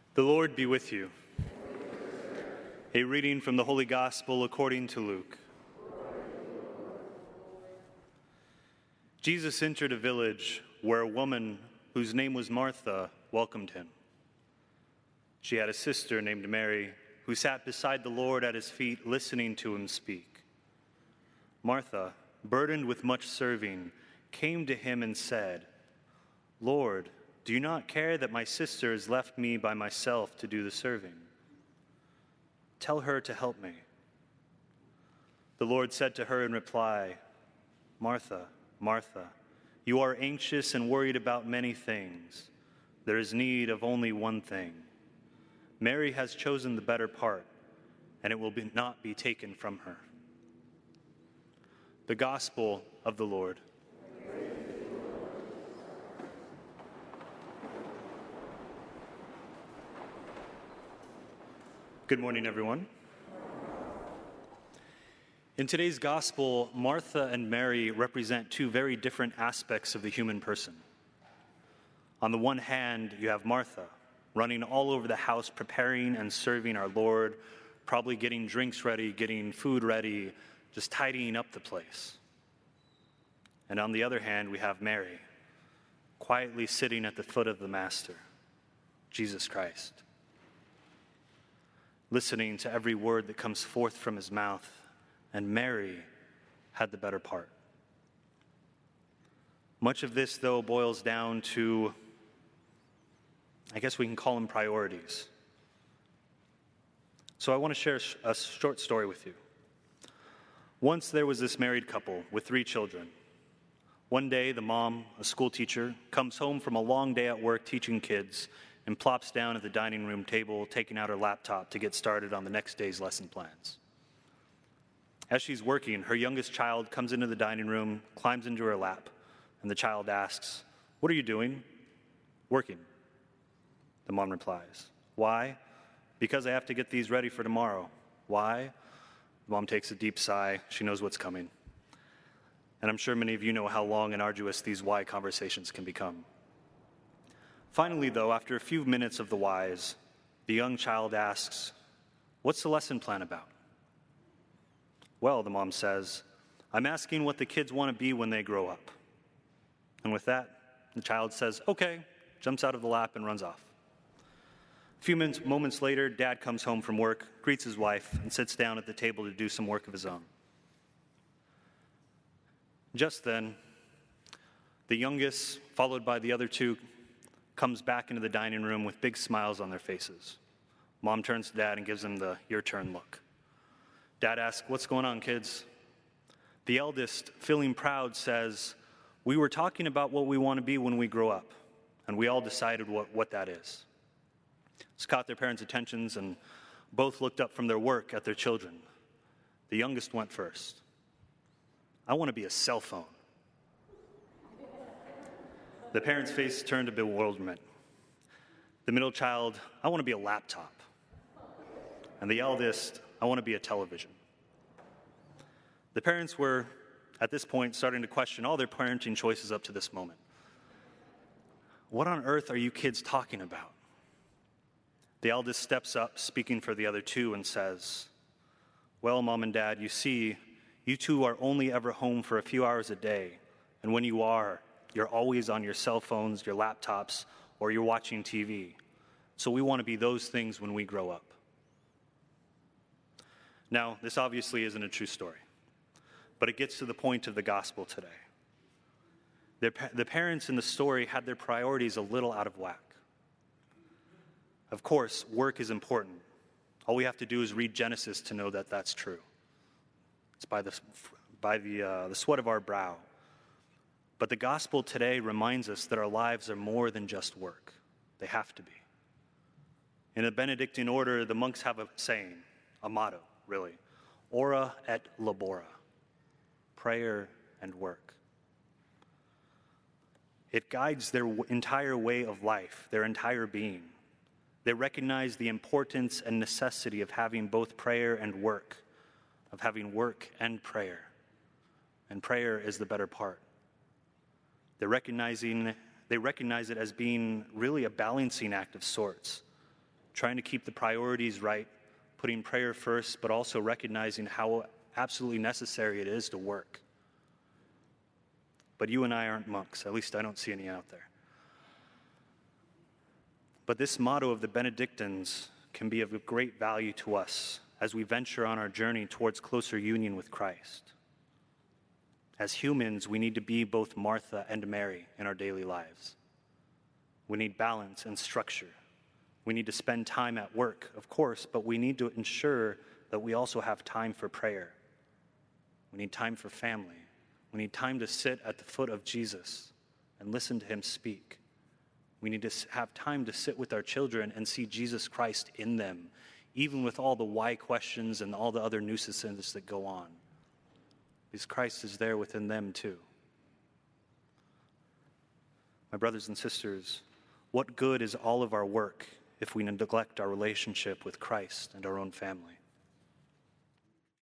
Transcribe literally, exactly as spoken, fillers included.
The Lord be with you. A reading from the Holy Gospel according to Luke. Jesus entered a village where a woman whose name was Martha welcomed him. She had a sister named Mary who sat beside the Lord at his feet listening to him speak. Martha, burdened with much serving, came to him and said, "Lord, do you not care that my sister has left me by myself to do the serving? Tell her to help me." The Lord said to her in reply, "Martha, Martha, you are anxious and worried about many things. There is need of only one thing. Mary has chosen the better part, and it will be not be taken from her." The Gospel of the Lord. Good morning, everyone. In today's gospel, Martha and Mary represent two very different aspects of the human person. On the one hand, you have Martha, running all over the house, preparing and serving our Lord, probably getting drinks ready, getting food ready, just tidying up the place. And on the other hand, we have Mary, quietly sitting at the foot of the Master, Jesus Christ, listening to every word that comes forth from his mouth, and Mary had the better part. Much of this, though, boils down to, I guess we can call them priorities. So I want to share a short story with you. Once there was this married couple with three children. One day, the mom, a school teacher, comes home from a long day at work teaching kids and plops down at the dining room table, taking out her laptop to get started on the next day's lesson plans. As she's working, her youngest child comes into the dining room, climbs into her lap, and the child asks, "What are you doing?" "Working," the mom replies. "Why?" "Because I have to get these ready for tomorrow." "Why?" The mom takes a deep sigh. She knows what's coming. And I'm sure many of you know how long and arduous these why conversations can become. Finally, though, after a few minutes of the whys, the young child asks, "What's the lesson plan about?" "Well," the mom says, "I'm asking what the kids want to be when they grow up." And with that, the child says, "Okay," jumps out of the lap and runs off. A few min- moments later, Dad comes home from work, greets his wife, and sits down at the table to do some work of his own. Just then, the youngest, followed by the other two, comes back into the dining room with big smiles on their faces. Mom turns to Dad and gives him the "your turn" look. Dad asks, "What's going on, kids?" The eldest, feeling proud, says, "We were talking about what we want to be when we grow up, and we all decided what, what that is." It's caught their parents' attentions, and both looked up from their work at their children. The youngest went first. "I want to be a cell phone." The parents' face turned to bewilderment. The middle child, "I want to be a laptop." And the eldest, "I want to be a television." The parents were, at this point, starting to question all their parenting choices up to this moment. What on earth are you kids talking about? The eldest steps up, speaking for the other two, and says, "Well, Mom and Dad, you see, you two are only ever home for a few hours a day, and when you are, you're always on your cell phones, your laptops, or you're watching T V. So we want to be those things when we grow up." Now, this obviously isn't a true story, but it gets to the point of the gospel today. The, the parents in the story had their priorities a little out of whack. Of course, work is important. All we have to do is read Genesis to know that that's true. It's by the, by the, uh, the sweat of our brow. But the gospel today reminds us that our lives are more than just work. They have to be. In the Benedictine order, the monks have a saying, a motto, really. Ora et labora, prayer and work. It guides their entire way of life, their entire being. They recognize the importance and necessity of having both prayer and work, of having work and prayer. And prayer is the better part. They're recognizing, they recognize it as being really a balancing act of sorts. trying to keep the priorities right, putting prayer first, but also recognizing how absolutely necessary it is to work. But you and I aren't monks. At least I don't see any out there. But this motto of the Benedictines can be of great value to us as we venture on our journey towards closer union with Christ. As humans, we need to be both Martha and Mary in our daily lives. We need balance and structure. We need to spend time at work, of course, but we need to ensure that we also have time for prayer. We need time for family. We need time to sit at the foot of Jesus and listen to him speak. We need to have time to sit with our children and see Jesus Christ in them, even with all the why questions and all the other nuisances that go on. Because Christ is there within them too. My brothers and sisters, what good is all of our work if we neglect our relationship with Christ and our own family?